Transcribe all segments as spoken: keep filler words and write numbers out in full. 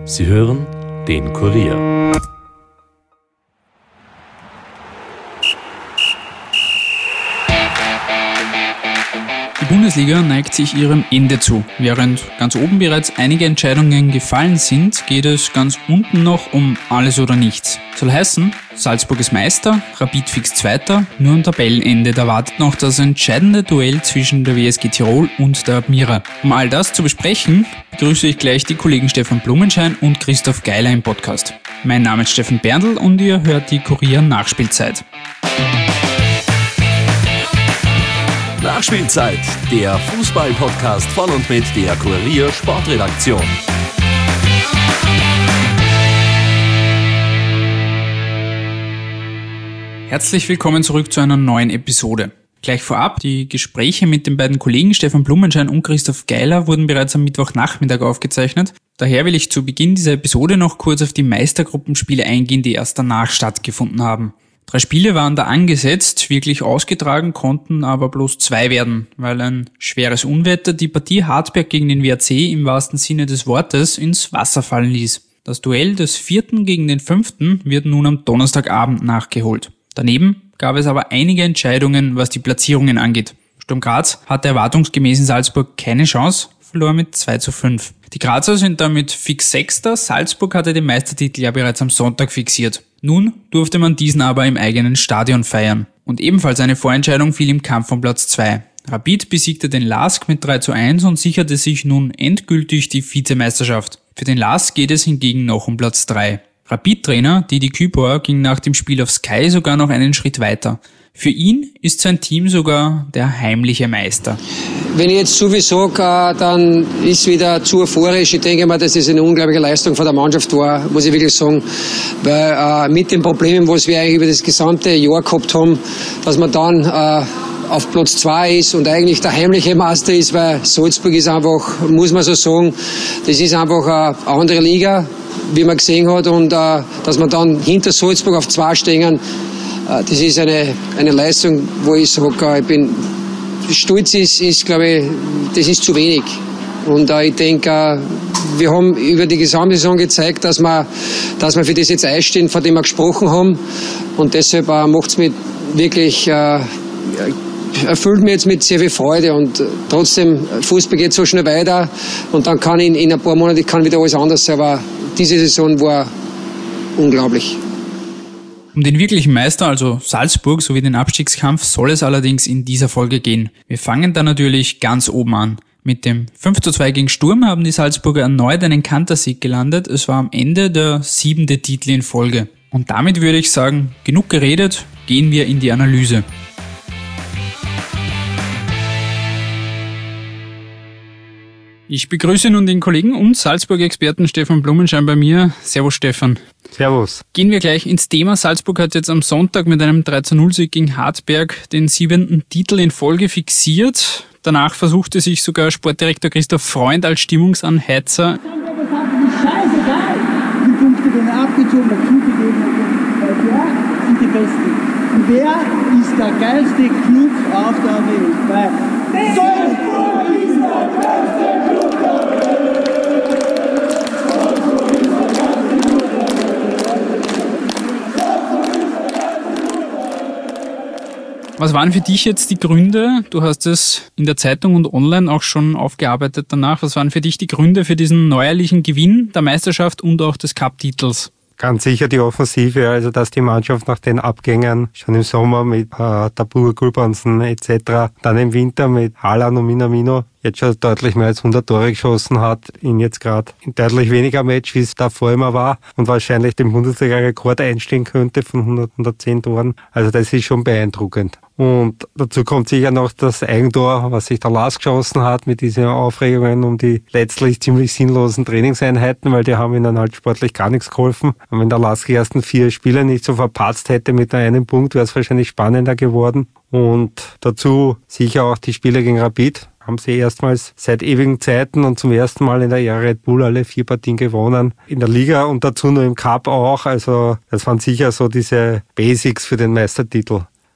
Sie hören den Kurier. Die Bundesliga neigt sich ihrem Ende zu. Während ganz oben bereits einige Entscheidungen gefallen sind, geht es ganz unten noch um alles oder nichts. Soll heißen, Salzburg ist Meister, Rapid fix Zweiter, nur am Tabellenende, da wartet noch das entscheidende Duell zwischen der W S G Tirol und der Admira. Um all das zu besprechen, begrüße ich gleich die Kollegen Stefan Blumenschein und Christoph Geiler im Podcast. Mein Name ist Steffen Berndl und ihr hört die Kurier Nachspielzeit. Nachspielzeit, der Fußball-Podcast von und mit der Kurier Sportredaktion. Herzlich willkommen zurück zu einer neuen Episode. Gleich vorab, die Gespräche mit den beiden Kollegen Stefan Blumenschein und Christoph Geiler wurden bereits am Mittwochnachmittag aufgezeichnet. Daher will ich zu Beginn dieser Episode noch kurz auf die Meistergruppenspiele eingehen, die erst danach stattgefunden haben. Drei Spiele waren da angesetzt, wirklich ausgetragen konnten aber bloß zwei werden, weil ein schweres Unwetter die Partie Hartberg gegen den W A C im wahrsten Sinne des Wortes ins Wasser fallen ließ. Das Duell des vierten gegen den fünften wird nun am Donnerstagabend nachgeholt. Daneben gab es aber einige Entscheidungen, was die Platzierungen angeht. Sturm Graz hatte erwartungsgemäß in Salzburg keine Chance, verlor mit zwei zu fünf. Die Grazer sind damit fix Sechster, Salzburg hatte den Meistertitel ja bereits am Sonntag fixiert. Nun durfte man diesen aber im eigenen Stadion feiern. Und ebenfalls eine Vorentscheidung fiel im Kampf um Platz zwei. Rapid besiegte den LASK mit drei zu eins und sicherte sich nun endgültig die Vizemeisterschaft. Für den LASK geht es hingegen noch um Platz drei. Rapid-Trainer Didi Kübauer ging nach dem Spiel auf Sky sogar noch einen Schritt weiter. Für ihn ist sein Team sogar der heimliche Meister. Wenn ich jetzt so viel sage, dann ist wieder zu euphorisch. Ich denke mal, dass es eine unglaubliche Leistung von der Mannschaft war, muss ich wirklich sagen. Weil äh, mit den Problemen, was wir eigentlich über das gesamte Jahr gehabt haben, dass man dann äh, auf Platz zwei ist und eigentlich der heimliche Meister ist, weil Salzburg ist einfach, muss man so sagen, das ist einfach eine andere Liga, wie man gesehen hat. Und äh, dass man dann hinter Salzburg auf zwei stehen, das ist eine, eine Leistung, wo ich sage, ich bin stolz, ist, ist glaube ich, das ist zu wenig. Und äh, ich denke, äh, wir haben über die gesamte Saison gezeigt, dass wir, dass wir für das jetzt einstehen, von dem wir gesprochen haben. Und deshalb äh, macht es mich wirklich, äh, erfüllt mich jetzt mit sehr viel Freude. Und trotzdem, Fußball geht so schnell weiter. Und dann kann in, in ein paar Monaten kann wieder alles anders sein. Aber diese Saison war unglaublich. Um den wirklichen Meister, also Salzburg, sowie den Abstiegskampf soll es allerdings in dieser Folge gehen. Wir fangen da natürlich ganz oben an. Mit dem fünf zu zwei gegen Sturm haben die Salzburger erneut einen Kantersieg gelandet. Es war am Ende der siebente Titel in Folge. Und damit würde ich sagen, genug geredet, gehen wir in die Analyse. Ich begrüße nun den Kollegen und Salzburg-Experten Stefan Blumenschein bei mir. Servus Stefan. Servus. Gehen wir gleich ins Thema. Salzburg hat jetzt am Sonntag mit einem drei zu null Sieg gegen Hartberg den siebenten Titel in Folge fixiert. Danach versuchte sich sogar Sportdirektor Christoph Freund als Stimmungsanheizer. Scheißegal, die Punkte werden abgezogen, dazugegeben, weil wer sind die Besten? Und wer ist der geilste Club auf der Welt? Weil Salzburg ist der geilste Club der Welt! Was waren für dich jetzt die Gründe? Du hast es in der Zeitung und online auch schon aufgearbeitet danach. Was waren für dich die Gründe für diesen neuerlichen Gewinn der Meisterschaft und auch des Cup-Titels? Ganz sicher die Offensive, also dass die Mannschaft nach den Abgängen schon im Sommer mit äh, Tabur, Gulbrandsen et cetera, dann im Winter mit Haaland und Minamino jetzt schon deutlich mehr als hundert Tore geschossen hat, in jetzt gerade in deutlich weniger Match, wie es davor immer war und wahrscheinlich den Bundesliga-Rekord einstehen könnte von hundert, hundertzehn Toren. Also das ist schon beeindruckend. Und dazu kommt sicher noch das Eigentor, was sich der Lars geschossen hat mit diesen Aufregungen um die letztlich ziemlich sinnlosen Trainingseinheiten, weil die haben ihnen halt sportlich gar nichts geholfen. Und wenn der Lars die ersten vier Spiele nicht so verpatzt hätte mit einem Punkt, wäre es wahrscheinlich spannender geworden. Und dazu sicher auch die Spiele gegen Rapid. Haben sie erstmals seit ewigen Zeiten und zum ersten Mal in der Ära Red Bull alle vier Partien gewonnen. In der Liga und dazu nur im Cup auch. Also das waren sicher so diese Basics für den Meistertitel.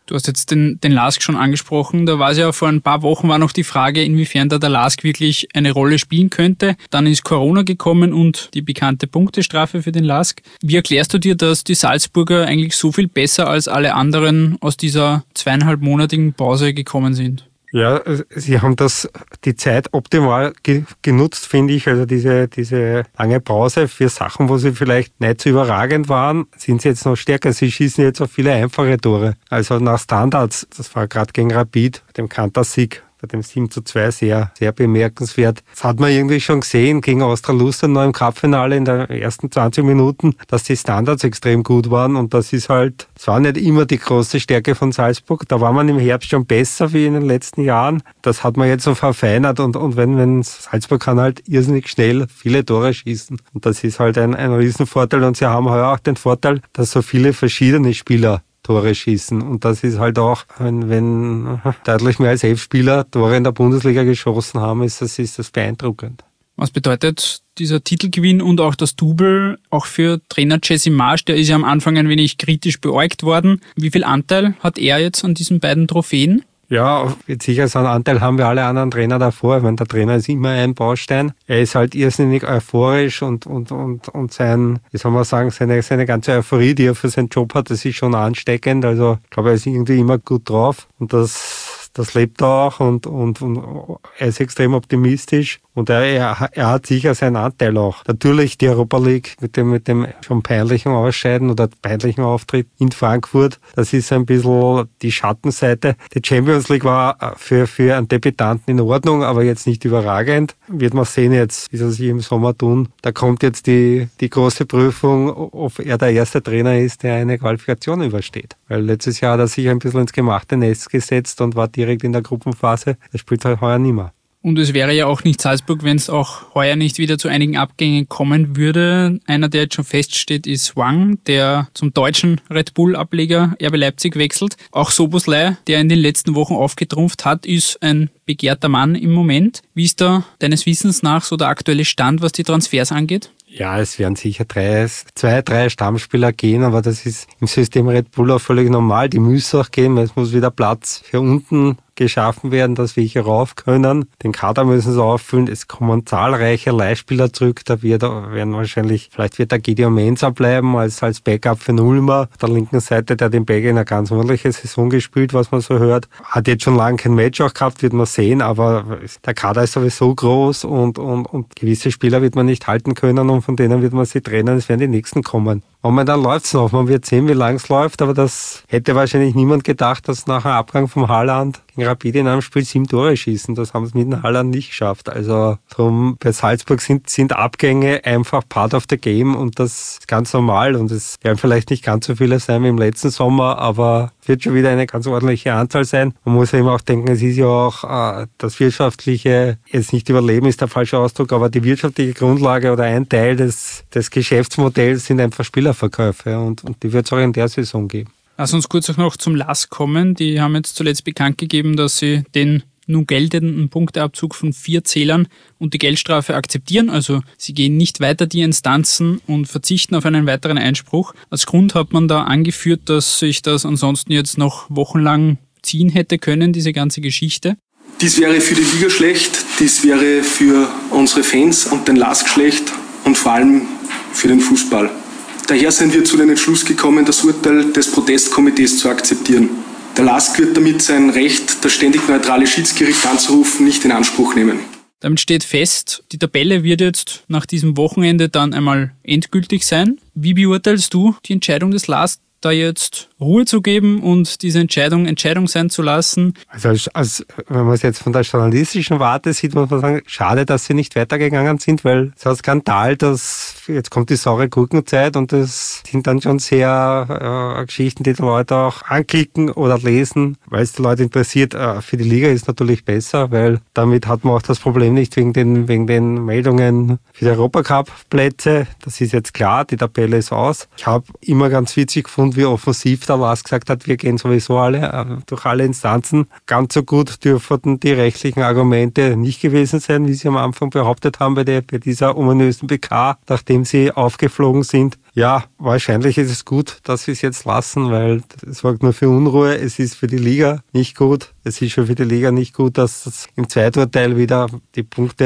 Du hast jetzt den, den Lask schon angesprochen. Da war es ja vor ein paar Wochen war noch die Frage, inwiefern da der Lask wirklich eine Rolle spielen könnte. Dann ist Corona gekommen und die bekannte Punktestrafe für den Lask. Wie erklärst du dir, dass die Salzburger eigentlich so viel besser als alle anderen aus dieser zweieinhalbmonatigen Pause gekommen sind? Ja, sie haben das, die Zeit optimal ge- genutzt, finde ich. Also diese, diese lange Pause für Sachen, wo sie vielleicht nicht so überragend waren, sind sie jetzt noch stärker. Sie schießen jetzt auch viele einfache Tore. Also nach Standards, das war gerade gegen Rapid, dem Kantersieg, bei dem sieben zu zwei sehr, sehr bemerkenswert. Das hat man irgendwie schon gesehen gegen Austria Luzern noch im Cup-Finale in den ersten zwanzig Minuten, dass die Standards extrem gut waren und das ist halt, es war nicht immer die große Stärke von Salzburg. Da war man im Herbst schon besser wie in den letzten Jahren. Das hat man jetzt so verfeinert und, und wenn, wenn Salzburg kann halt irrsinnig schnell viele Tore schießen. Und das ist halt ein, ein Riesenvorteil und sie haben heuer auch den Vorteil, dass so viele verschiedene Spieler Tore schießen. Und das ist halt auch, wenn, wenn deutlich mehr als elf Spieler Tore in der Bundesliga geschossen haben, ist das, ist das beeindruckend. Was bedeutet dieser Titelgewinn und auch das Double auch für Trainer Jesse Marsch? Der ist ja am Anfang ein wenig kritisch beäugt worden. Wie viel Anteil hat er jetzt an diesen beiden Trophäen? Ja, jetzt sicher so einen Anteil haben wir alle anderen Trainer davor. Ich meine, der Trainer ist immer ein Baustein. Er ist halt irrsinnig euphorisch und, und, und, und sein, wie soll man sagen, seine, seine ganze Euphorie, die er für seinen Job hat, das ist schon ansteckend. Also, ich glaube, er ist irgendwie immer gut drauf und das, das lebt er auch und, und, und er ist extrem optimistisch. Und er, er, er hat sicher seinen Anteil auch. Natürlich die Europa League mit dem, mit dem schon peinlichen Ausscheiden oder peinlichen Auftritt in Frankfurt. Das ist ein bisschen die Schattenseite. Die Champions League war für, für einen Debütanten in Ordnung, aber jetzt nicht überragend. Wird man sehen jetzt, wie sie sich im Sommer tun. Da kommt jetzt die, die große Prüfung, ob er der erste Trainer ist, der eine Qualifikation übersteht. Weil letztes Jahr hat er sich ein bisschen ins gemachte Nest gesetzt und war direkt in der Gruppenphase. Das spielt halt heuer nicht mehr. Und es wäre ja auch nicht Salzburg, wenn es auch heuer nicht wieder zu einigen Abgängen kommen würde. Einer, der jetzt schon feststeht, ist Wang, der zum deutschen Red Bull-Ableger R B Leipzig wechselt. Auch Szoboszlai, der in den letzten Wochen aufgetrumpft hat, ist ein begehrter Mann im Moment. Wie ist da deines Wissens nach so der aktuelle Stand, was die Transfers angeht? Ja, es werden sicher drei, zwei, drei Stammspieler gehen, aber das ist im System Red Bull auch völlig normal. Die müssen auch gehen, weil es muss wieder Platz für unten geschaffen werden, dass wir hier rauf können. Den Kader müssen sie auffüllen. Es kommen zahlreiche Leihspieler zurück. Da wird, werden wahrscheinlich, vielleicht wird der Gideon Mensah bleiben als, als Backup für Ulmer. Auf der linken Seite, der den Berger in eine ganz ordentliche Saison gespielt, was man so hört. Hat jetzt schon lange kein Match auch gehabt, wird man sehen, aber der Kader ist sowieso groß und, und, und gewisse Spieler wird man nicht halten können und von denen wird man sie trennen. Es werden die nächsten kommen. Momentan läuft es noch. Man wird sehen, wie lang es läuft, aber das hätte wahrscheinlich niemand gedacht, dass nach dem Abgang vom Haaland gegen Rapid in einem Spiel sieben Tore schießen. Das haben sie mit dem Haaland nicht geschafft. Also drum, bei Salzburg sind, sind Abgänge einfach part of the game und das ist ganz normal und es werden vielleicht nicht ganz so viele sein wie im letzten Sommer, aber wird schon wieder eine ganz ordentliche Anzahl sein. Man muss ja immer auch denken, es ist ja auch äh, das wirtschaftliche, jetzt nicht Überleben ist der falsche Ausdruck, aber die wirtschaftliche Grundlage oder ein Teil des, des Geschäftsmodells sind einfach Spielerverkäufe und, und die wird es auch in der Saison geben. Lass uns kurz auch noch zum Lask kommen. Die haben jetzt zuletzt bekannt gegeben, dass sie den nun geltenden Punkteabzug von vier Zählern und die Geldstrafe akzeptieren. Also sie gehen nicht weiter die Instanzen und verzichten auf einen weiteren Einspruch. Als Grund hat man da angeführt, dass sich das ansonsten jetzt noch wochenlang ziehen hätte können, diese ganze Geschichte. Dies wäre für die Liga schlecht, dies wäre für unsere Fans und den Lask schlecht und vor allem für den Fußball. Daher sind wir zu dem Entschluss gekommen, das Urteil des Protestkomitees zu akzeptieren. Der Lask wird damit sein Recht, das ständig neutrale Schiedsgericht anzurufen, nicht in Anspruch nehmen. Damit steht fest, die Tabelle wird jetzt nach diesem Wochenende dann einmal endgültig sein. Wie beurteilst du die Entscheidung des Lask, da jetzt Ruhe zu geben und diese Entscheidung Entscheidung sein zu lassen? Also als, als, wenn man es jetzt von der journalistischen Warte sieht, muss man sagen, schade, dass sie nicht weitergegangen sind, weil es ist ein Skandal, dass jetzt kommt die saure Gurkenzeit und das sind dann schon sehr äh, Geschichten, die die Leute auch anklicken oder lesen, weil es die Leute interessiert. Äh, für die Liga ist es natürlich besser, weil damit hat man auch das Problem nicht wegen den, wegen den Meldungen für die Europacup-Plätze. Das ist jetzt klar, die Tabelle ist aus. Ich habe immer ganz witzig gefunden, wie offensiv der Lask gesagt hat, wir gehen sowieso alle durch alle Instanzen. Ganz so gut dürften die rechtlichen Argumente nicht gewesen sein, wie sie am Anfang behauptet haben bei, der, bei dieser ominösen B K, nachdem nachdem sie aufgeflogen sind. Ja, wahrscheinlich ist es gut, dass sie es jetzt lassen, weil es sorgt nur für Unruhe. Es ist für die Liga nicht gut. Es ist schon für die Liga nicht gut, dass im Zweiturteil wieder die Punkte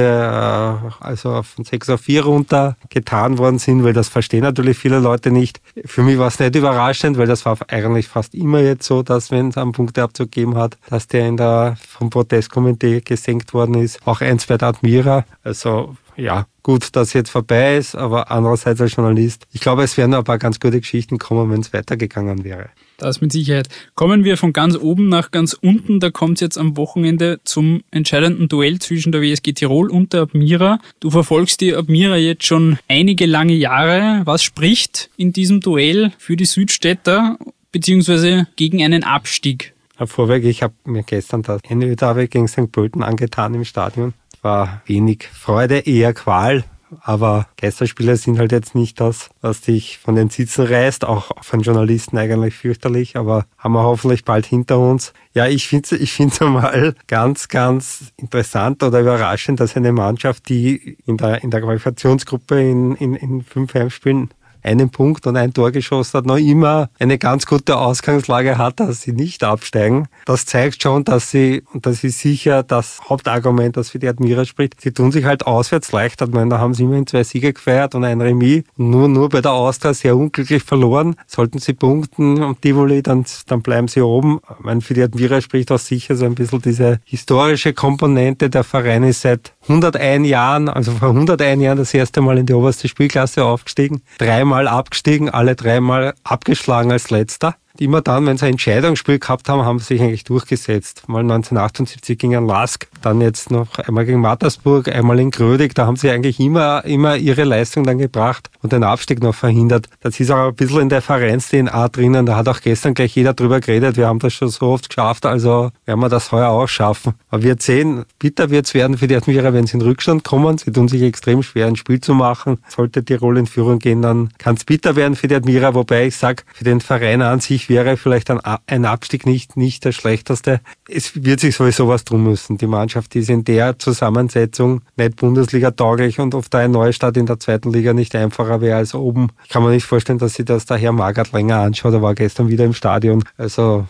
äh, also von sechs auf vier runter getan worden sind, weil das verstehen natürlich viele Leute nicht. Für mich war es nicht überraschend, weil das war eigentlich fast immer jetzt so, dass wenn es einen Punkteabzug gegeben hat, dass der in der vom Protestkomitee gesenkt worden ist. Auch eins bei der Admira. Also ja, gut, dass jetzt vorbei ist, aber andererseits als Journalist, ich glaube, es wären noch ein paar ganz gute Geschichten kommen, wenn es weitergegangen wäre. Das mit Sicherheit. Kommen wir von ganz oben nach ganz unten. Da kommt es jetzt am Wochenende zum entscheidenden Duell zwischen der W S G Tirol und der Admira. Du verfolgst die Admira jetzt schon einige lange Jahre. Was spricht in diesem Duell für die Südstädter beziehungsweise gegen einen Abstieg? Vorweg, ich habe mir gestern das N Ö-Derby gegen Sankt Pölten angetan im Stadion. War wenig Freude, eher Qual. Aber Geisterspiele sind halt jetzt nicht das, was dich von den Sitzen reißt, auch von Journalisten eigentlich fürchterlich, aber haben wir hoffentlich bald hinter uns. Ja, ich finde es ich find's einmal ganz, ganz interessant oder überraschend, dass eine Mannschaft, die in der, in der Qualifikationsgruppe in, in, in fünf Heimspielen einen Punkt und ein Tor geschossen hat, noch immer eine ganz gute Ausgangslage hat, dass sie nicht absteigen. Das zeigt schon, dass sie, und das ist sicher das Hauptargument, das für die Admira spricht, sie tun sich halt auswärts leichter. Ich meine, da haben sie immerhin zwei Siege gefeiert und ein Remis. Und nur, nur bei der Austria sehr unglücklich verloren. Sollten sie punkten und Tivoli, dann, dann bleiben sie oben. Ich meine, für die Admira spricht auch sicher so ein bisschen diese historische Komponente. Der Verein ist seit hunderteins Jahren, also vor hunderteins Jahren das erste Mal in die oberste Spielklasse aufgestiegen. Dreimal abgestiegen, alle dreimal abgeschlagen als Letzter. Immer dann, wenn sie ein Entscheidungsspiel gehabt haben, haben sie sich eigentlich durchgesetzt. Mal neunzehnhundertachtundsiebzig gegen einen Lask, dann jetzt noch einmal gegen Mattersburg, einmal in Grödig. Da haben sie eigentlich immer, immer ihre Leistung dann gebracht und den Abstieg noch verhindert. Das ist auch ein bisschen in der Vereins-D N A drinnen. Da hat auch gestern gleich jeder drüber geredet. Wir haben das schon so oft geschafft, also werden wir das heuer auch schaffen. Aber wir sehen, bitter wird es werden für die Admira, wenn sie in Rückstand kommen. Sie tun sich extrem schwer, ein Spiel zu machen. Sollte Tirol in Führung gehen, dann kann es bitter werden für die Admira. Wobei ich sage, für den Verein an sich wäre vielleicht ein, ein Abstieg nicht, nicht der schlechteste. Es wird sich sowieso was tun müssen. Die Mannschaft ist in der Zusammensetzung nicht Bundesliga-tauglich und oft ein Neustart in der zweiten Liga nicht einfacher wäre als oben. Ich kann mir nicht vorstellen, dass sich das der Herr Magath länger anschaut. Er war gestern wieder im Stadion. Also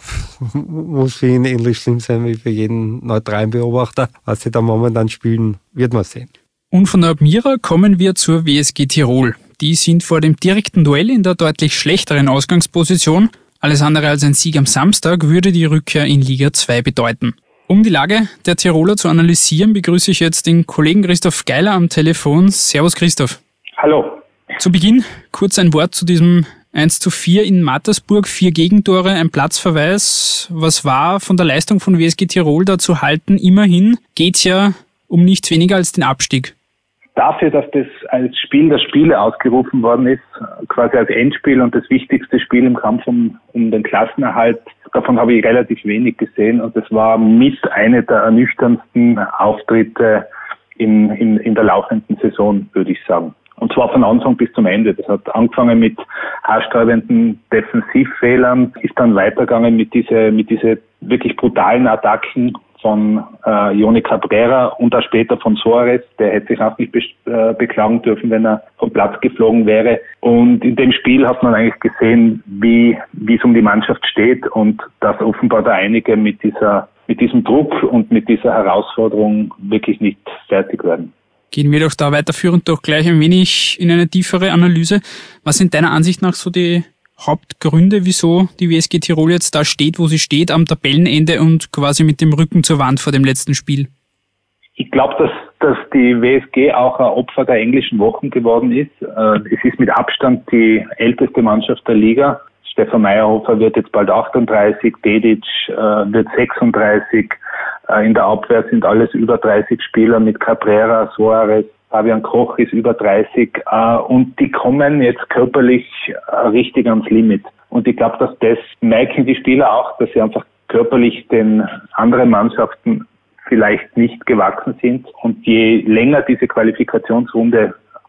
muss für ihn ähnlich schlimm sein wie für jeden neutralen Beobachter. Was sie da momentan spielen, wird man sehen. Und von der Admira kommen wir zur W S G Tirol. Die sind vor dem direkten Duell in der deutlich schlechteren Ausgangsposition. Alles andere als ein Sieg am Samstag würde die Rückkehr in Liga zwei bedeuten. Um die Lage der Tiroler zu analysieren, begrüße ich jetzt den Kollegen Christoph Geiler am Telefon. Servus Christoph. Hallo. Zu Beginn kurz ein Wort zu diesem eins zu vier in Mattersburg, vier Gegentore, ein Platzverweis. Was war von der Leistung von W S G Tirol da zu halten? Immerhin geht's ja um nichts weniger als den Abstieg. Dafür, dass das als Spiel der Spiele ausgerufen worden ist, quasi als Endspiel und das wichtigste Spiel im Kampf um, um den Klassenerhalt, davon habe ich relativ wenig gesehen und das war mit einer der ernüchterndsten Auftritte in, in, in der laufenden Saison, würde ich sagen. Und zwar von Anfang bis zum Ende. Das hat angefangen mit haarsträubenden Defensivfehlern, ist dann weitergegangen mit diese, mit diese wirklich brutalen Attacken von äh, Joni Cabrera und auch später von Soares. Der hätte sich auch nicht be- äh, beklagen dürfen, wenn er vom Platz geflogen wäre. Und in dem Spiel hat man eigentlich gesehen, wie wie es um die Mannschaft steht und dass offenbar da einige mit dieser mit diesem Druck und mit dieser Herausforderung wirklich nicht fertig werden. Gehen wir doch da weiterführend doch gleich ein wenig in eine tiefere Analyse. Was sind deiner Ansicht nach so die Hauptgründe, wieso die W S G Tirol jetzt da steht, wo sie steht, am Tabellenende und quasi mit dem Rücken zur Wand vor dem letzten Spiel? Ich glaube, dass, dass die W S G auch ein Opfer der englischen Wochen geworden ist. Es ist mit Abstand die älteste Mannschaft der Liga. Stefan Meyerhofer wird jetzt bald achtunddreißig, Dedic wird sechsunddreißig. In der Abwehr sind alles über dreißig Spieler mit Cabrera, Soares, Fabian Koch ist über dreißig äh, und die kommen jetzt körperlich äh, richtig ans Limit. Und ich glaube, dass das merken die Spieler auch, dass sie einfach körperlich den anderen Mannschaften vielleicht nicht gewachsen sind. Und je länger diese Qualifikationsrunde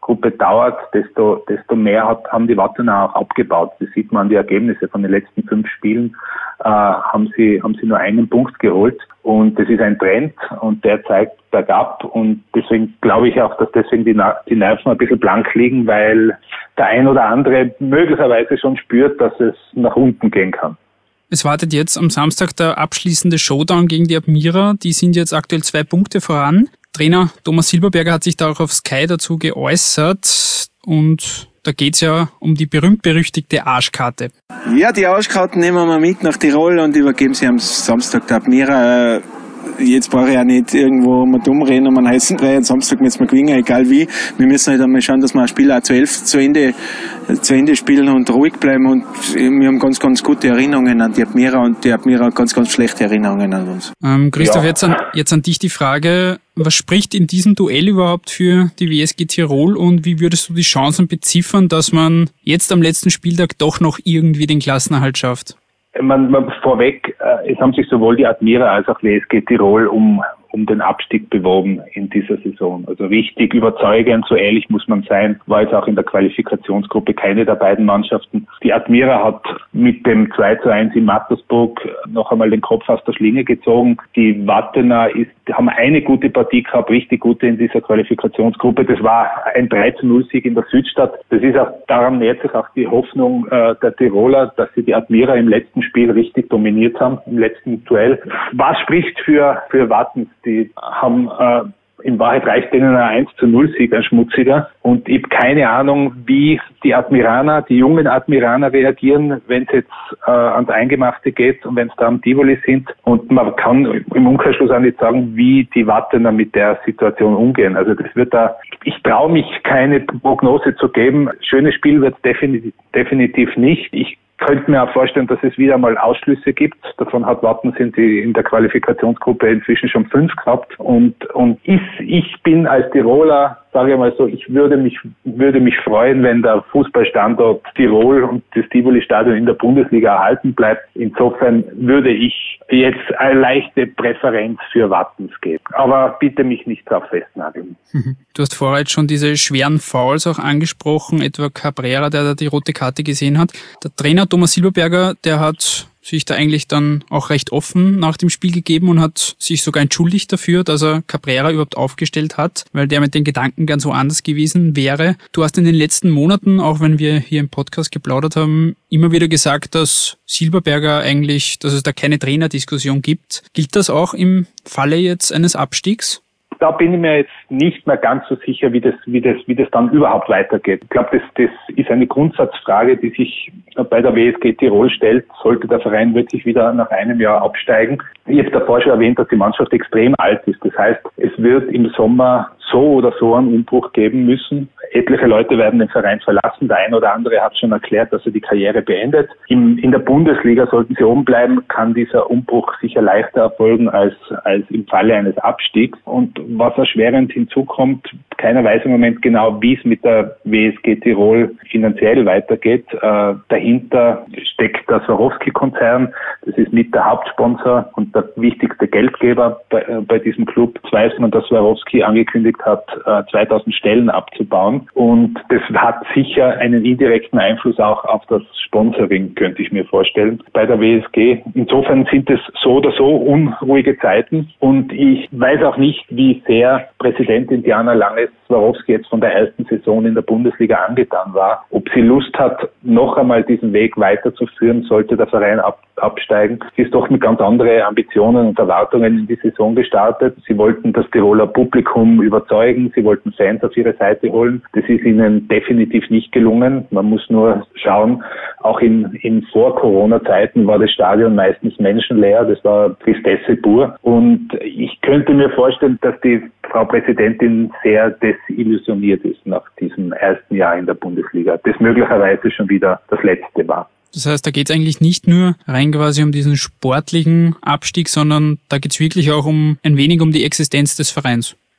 Qualifikationsgruppe dauert, desto, desto mehr hat, haben die Wattener auch abgebaut. Das sieht man an die Ergebnisse von den letzten fünf Spielen, äh, haben sie, haben sie nur einen Punkt geholt. Und das ist ein Trend und der zeigt bergab und deswegen glaube ich auch, dass deswegen die, die Nerven ein bisschen blank liegen, weil der ein oder andere möglicherweise schon spürt, dass es nach unten gehen kann. Es wartet jetzt am Samstag der abschließende Showdown gegen die Admira. Die sind jetzt aktuell zwei Punkte voran. Trainer Thomas Silberberger hat sich da auch auf Sky dazu geäußert und da geht's ja um die berühmt-berüchtigte Arschkarte. Ja, die Arschkarten nehmen wir mit nach Tirol und übergeben sie am Samstag der Admira. Jetzt brauche ich ja nicht irgendwo mal dumm reden und man heißen drei, am Samstag müssen wir gewinnen, egal wie. Wir müssen halt einmal schauen, dass wir ein Spiel auch zu elf zu Ende, zu Ende spielen und ruhig bleiben und wir haben ganz, ganz gute Erinnerungen an die Admira und die Admira hat ganz, ganz schlechte Erinnerungen an uns. Ähm, Christoph, Ja. jetzt, an, jetzt an dich die Frage, was spricht in diesem Duell überhaupt für die W S G Tirol und wie würdest du die Chancen beziffern, dass man jetzt am letzten Spieltag doch noch irgendwie den Klassenerhalt schafft? Man, man vorweg, äh, es haben sich sowohl die Admira als auch W S G Tirol um, um den Abstieg beworben in dieser Saison. Also richtig überzeugend, so ehrlich muss man sein, war jetzt auch in der Qualifikationsgruppe keine der beiden Mannschaften. Die Admira hat mit dem zwei zu eins in Mattersburg noch einmal den Kopf aus der Schlinge gezogen. Die Wattener ist, haben eine gute Partie gehabt, richtig gute in dieser Qualifikationsgruppe. Das war ein drei zu null Sieg in der Südstadt. Das ist auch, daran nähert sich auch die Hoffnung äh, der Tiroler, dass sie die Admira im letzten Spiel richtig dominiert haben, im letzten Duell. Was spricht für, für Wattens? Die haben, äh, in Wahrheit reicht denen ein eins zu null Sieg, ein schmutziger. Und ich habe keine Ahnung, wie die Admiraner, die jungen Admiraner reagieren, wenn es jetzt äh, ans Eingemachte geht und wenn es da am Tivoli sind. Und man kann im Umkehrschluss auch nicht sagen, wie die Wattener mit der Situation umgehen. Also das wird da, ich traue mich keine Prognose zu geben. Schönes Spiel wird es definitiv, definitiv nicht. Ich könnte mir auch vorstellen, dass es wieder mal Ausschlüsse gibt. Davon hat Wattens in, die, in der Qualifikationsgruppe inzwischen schon fünf gehabt. Und, und ich, ich bin als Tiroler, sage ich mal so, ich würde mich, würde mich freuen, wenn der Fußballstandort Tirol und das Tivoli-Stadion in der Bundesliga erhalten bleibt. Insofern würde ich jetzt eine leichte Präferenz für Wattens geben. Aber bitte mich nicht darauf festnageln. Du hast vorher jetzt schon diese schweren Fouls auch angesprochen, etwa Cabrera, der da die rote Karte gesehen hat. Der Trainer Thomas Silberberger, der hat sich da eigentlich dann auch recht offen nach dem Spiel gegeben und hat sich sogar entschuldigt dafür, dass er Cabrera überhaupt aufgestellt hat, weil der mit den Gedanken ganz woanders gewesen wäre. Du hast in den letzten Monaten, auch wenn wir hier im Podcast geplaudert haben, immer wieder gesagt, dass Silberberger eigentlich, dass es da keine Trainerdiskussion gibt. Gilt das auch im Falle jetzt eines Abstiegs? Da bin ich mir jetzt nicht mehr ganz so sicher, wie das, wie das, wie das dann überhaupt weitergeht. Ich glaube, das, das ist eine Grundsatzfrage, die sich bei der W S G Tirol stellt. Sollte der Verein wirklich wieder nach einem Jahr absteigen? Ich habe davor schon erwähnt, dass die Mannschaft extrem alt ist. Das heißt, es wird im Sommer so oder so einen Umbruch geben müssen. Etliche Leute werden den Verein verlassen. Der ein oder andere hat schon erklärt, dass er die Karriere beendet. Im, in der Bundesliga, sollten sie oben bleiben, kann dieser Umbruch sicher leichter erfolgen als, als im Falle eines Abstiegs. Und was erschwerend hinzukommt, keiner weiß im Moment genau, wie es mit der W S G Tirol finanziell weitergeht. Äh, dahinter steckt der Swarovski-Konzern. Das ist mit der Hauptsponsor und der wichtigste Geldgeber bei, äh, bei diesem Club. Jetzt weiß man, dass Swarovski angekündigt hat, äh, zweitausend Stellen abzubauen. Und das hat sicher einen indirekten Einfluss auch auf das Sponsoring, könnte ich mir vorstellen, bei der W S G. Insofern sind es so oder so unruhige Zeiten. Und ich weiß auch nicht, wie sehr Präsidentin Diana Lange-Swarovski jetzt von der ersten Saison in der Bundesliga angetan war. Ob sie Lust hat, noch einmal diesen Weg weiterzuführen, sollte der Verein ab, absteigen. Sie ist doch mit ganz anderen Ambitionen und Erwartungen in die Saison gestartet. Sie wollten das Tiroler Publikum überzeugen. Sie wollten Fans auf ihre Seite holen. Das ist ihnen definitiv nicht gelungen. Man muss nur schauen, auch in, in Vor-Corona-Zeiten war das Stadion meistens menschenleer. Das war Tristesse pur. Und ich könnte mir vorstellen, dass die Frau Präsidentin sehr desillusioniert ist nach diesem ersten Jahr in der Bundesliga. Das möglicherweise schon wieder das letzte war. Das heißt, da geht es eigentlich nicht nur rein quasi um diesen sportlichen Abstieg, sondern da geht es wirklich auch um ein wenig um die Existenz des Vereins.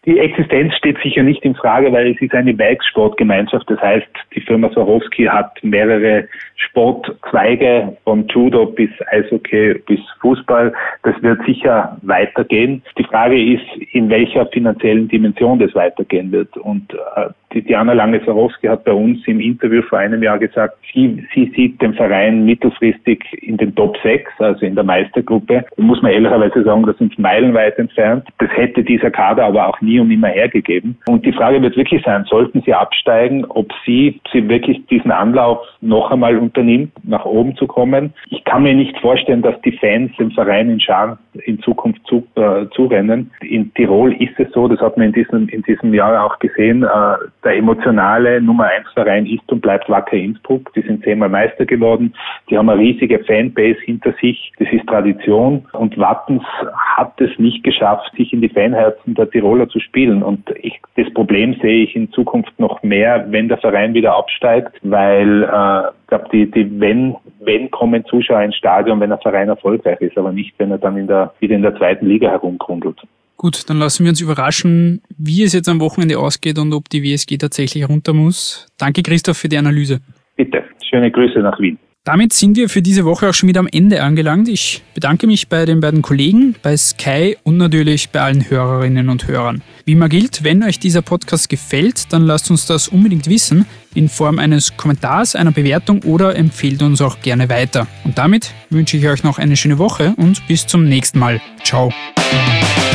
Die Existenz steht sicher nicht in Frage, weil es ist eine Werkssportgemeinschaft. Das heißt, die Firma Swarovski hat mehrere Sportzweige, von Judo bis Eishockey bis Fußball. Das wird sicher weitergehen. Die Frage ist, in welcher finanziellen Dimension das weitergehen wird. Und äh, die Diana Lange-Swarovski hat bei uns im Interview vor einem Jahr gesagt, sie, sie sieht den Verein mittelfristig in den Top sechs, also in der Meistergruppe. Da muss man ehrlicherweise sagen, das sind meilenweit entfernt. Das hätte dieser Kader aber auch nie und nimmer hergegeben. Und die Frage wird wirklich sein, sollten sie absteigen, ob sie, sie wirklich diesen Anlauf noch einmal unternimmt, nach oben zu kommen. Ich kann mir nicht vorstellen, dass die Fans dem Verein in Schaan in Zukunft zu, äh, zurennen. In Tirol ist es so, das hat man in diesem, in diesem Jahr auch gesehen, äh, der emotionale Nummer eins Verein ist und bleibt Wacker Innsbruck. Die sind zehnmal Meister geworden. Die haben eine riesige Fanbase hinter sich. Das ist Tradition. Und Wattens hat es nicht geschafft, sich in die Fanherzen der Tiroler zu spielen. Und ich, das Problem sehe ich in Zukunft noch mehr, wenn der Verein wieder absteigt, weil äh, ich glaube, die, die, wenn, wenn kommen Zuschauer ins Stadion, wenn der Verein erfolgreich ist, aber nicht, wenn er dann in der, wieder in der zweiten Liga herumgrundelt. Gut, dann lassen wir uns überraschen, wie es jetzt am Wochenende ausgeht und ob die W S G tatsächlich runter muss. Danke, Christoph, für die Analyse. Bitte. Schöne Grüße nach Wien. Damit sind wir für diese Woche auch schon wieder am Ende angelangt. Ich bedanke mich bei den beiden Kollegen, bei Sky und natürlich bei allen Hörerinnen und Hörern. Wie immer gilt, wenn euch dieser Podcast gefällt, dann lasst uns das unbedingt wissen, in Form eines Kommentars, einer Bewertung oder empfehlt uns auch gerne weiter. Und damit wünsche ich euch noch eine schöne Woche und bis zum nächsten Mal. Ciao.